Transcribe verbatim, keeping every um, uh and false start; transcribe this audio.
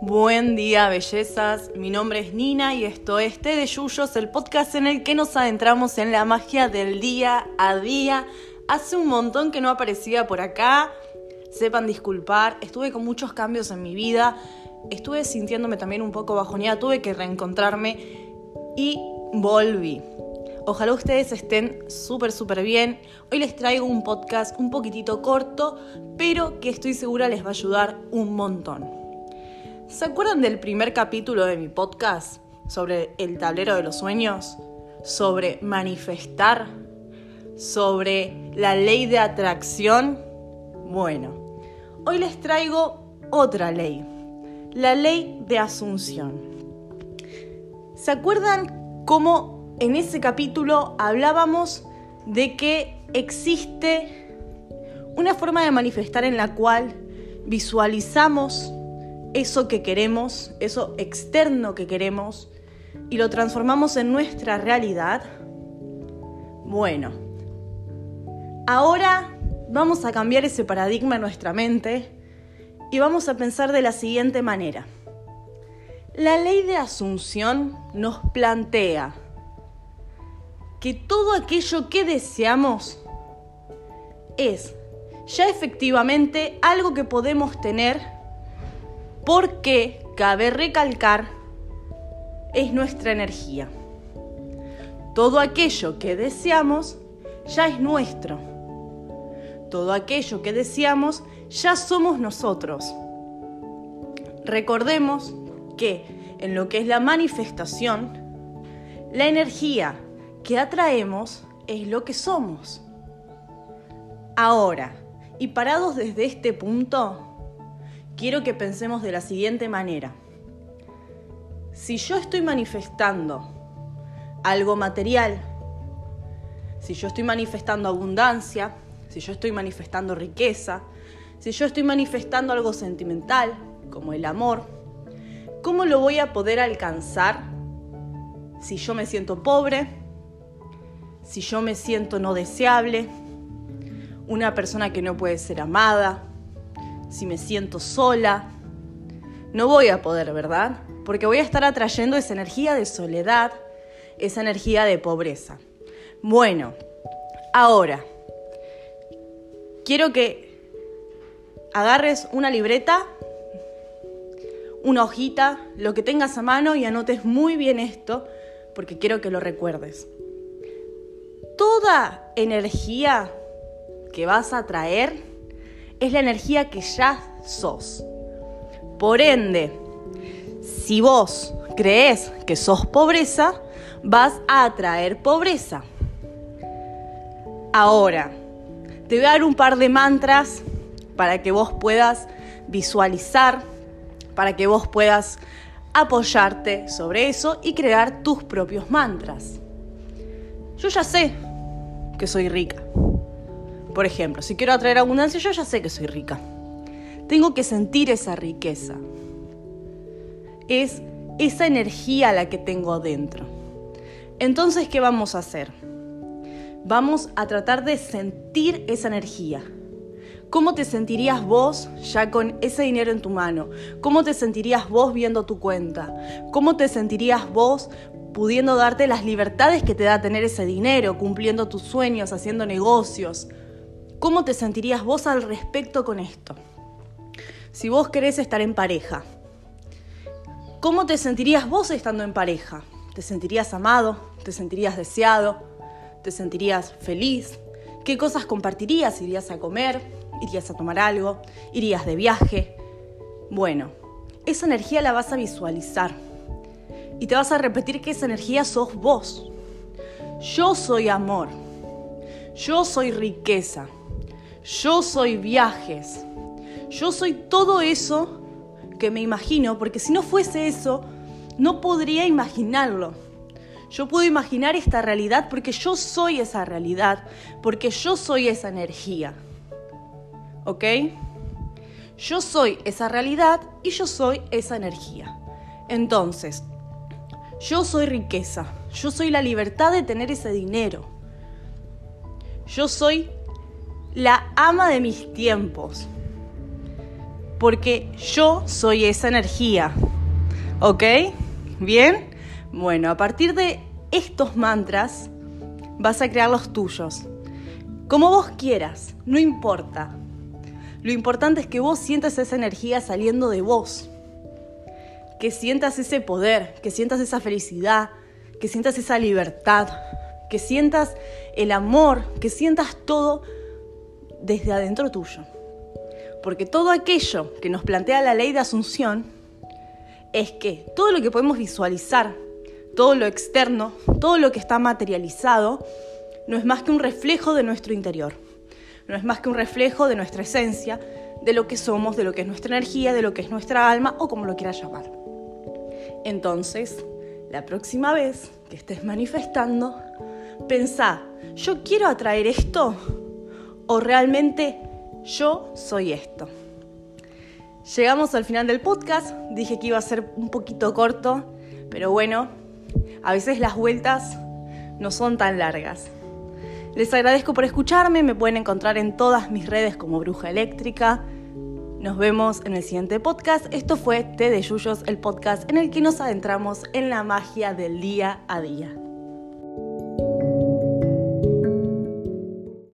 Buen día, bellezas. Mi nombre es Nina y esto es Té de Yuyos, el podcast en el que nos adentramos en la magia del día a día. Hace un montón que no aparecía por acá. Sepan disculpar, estuve con muchos cambios en mi vida. Estuve sintiéndome también un poco bajoneada, tuve que reencontrarme y volví. Ojalá ustedes estén súper, súper bien. Hoy les traigo un podcast un poquitito corto, pero que estoy segura les va a ayudar un montón. ¿Se acuerdan del primer capítulo de mi podcast sobre el tablero de los sueños? Sobre manifestar, sobre la ley de atracción. Bueno, hoy les traigo otra ley, la ley de asunción. ¿Se acuerdan cómo en ese capítulo hablábamos de que existe una forma de manifestar en la cual visualizamos eso que queremos, eso externo que queremos, y lo transformamos en nuestra realidad? Bueno, ahora vamos a cambiar ese paradigma en nuestra mente y vamos a pensar de la siguiente manera. La ley de asunción nos plantea que todo aquello que deseamos es ya efectivamente algo que podemos tener, porque, cabe recalcar, es nuestra energía. Todo aquello que deseamos ya es nuestro. Todo aquello que deseamos ya somos nosotros. Recordemos que en lo que es la manifestación, la energía que atraemos es lo que somos. Ahora, y parados desde este punto, quiero que pensemos de la siguiente manera. Si yo estoy manifestando algo material, si yo estoy manifestando abundancia, si yo estoy manifestando riqueza, si yo estoy manifestando algo sentimental, como el amor, ¿cómo lo voy a poder alcanzar si yo me siento pobre, si yo me siento no deseable, una persona que no puede ser amada, si me siento sola? No voy a poder, ¿verdad? Porque voy a estar atrayendo esa energía de soledad, esa energía de pobreza. Bueno, ahora, quiero que agarres una libreta, una hojita, lo que tengas a mano, y anotes muy bien esto, porque quiero que lo recuerdes. Toda energía que vas a atraer es la energía que ya sos. Por ende, si vos crees que sos pobreza, vas a atraer pobreza. Ahora, te voy a dar un par de mantras para que vos puedas visualizar, para que vos puedas apoyarte sobre eso y crear tus propios mantras. Yo ya sé que soy rica. Por ejemplo, si quiero atraer abundancia, yo ya sé que soy rica. Tengo que sentir esa riqueza. Es esa energía la que tengo adentro. Entonces, ¿qué vamos a hacer? Vamos a tratar de sentir esa energía. ¿Cómo te sentirías vos ya con ese dinero en tu mano? ¿Cómo te sentirías vos viendo tu cuenta? ¿Cómo te sentirías vos pudiendo darte las libertades que te da tener ese dinero, cumpliendo tus sueños, haciendo negocios? ¿Cómo te sentirías vos al respecto con esto? Si vos querés estar en pareja, ¿cómo te sentirías vos estando en pareja? ¿Te sentirías amado? ¿Te sentirías deseado? ¿Te sentirías feliz? ¿Qué cosas compartirías? ¿Irías a comer? ¿Irías a tomar algo? ¿Irías de viaje? Bueno, esa energía la vas a visualizar y te vas a repetir que esa energía sos vos. Yo soy amor. Yo soy riqueza. Yo soy viajes. Yo soy todo eso que me imagino, porque si no fuese eso, no podría imaginarlo. Yo puedo imaginar esta realidad porque yo soy esa realidad, porque yo soy esa energía. ¿Ok? Yo soy esa realidad y yo soy esa energía. Entonces, yo soy riqueza. Yo soy la libertad de tener ese dinero. Yo soy la ama de mis tiempos. porque yo soy esa energía. ¿Ok? ¿Bien? Bueno, a partir de estos mantras vas a crear los tuyos. Como vos quieras, no importa. Lo importante es que vos sientas esa energía saliendo de vos. Que sientas ese poder, que sientas esa felicidad, que sientas esa libertad, que sientas el amor, que sientas todo desde adentro tuyo. Porque todo aquello que nos plantea la ley de asunción es que todo lo que podemos visualizar, todo lo externo, todo lo que está materializado, no es más que un reflejo de nuestro interior. No es más que un reflejo de nuestra esencia, de lo que somos, de lo que es nuestra energía, de lo que es nuestra alma o como lo quieras llamar. Entonces, la próxima vez que estés manifestando, pensá, ¿yo quiero atraer esto? ¿O realmente yo soy esto? Llegamos al final del podcast. Dije que iba a ser un poquito corto, pero bueno, a veces las vueltas no son tan largas. Les agradezco por escucharme. Me pueden encontrar en todas mis redes como Bruja Eléctrica. Nos vemos en el siguiente podcast. Esto fue Té de Yuyos, el podcast en el que nos adentramos en la magia del día a día.